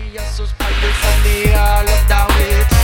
sus pals and they all love that witch.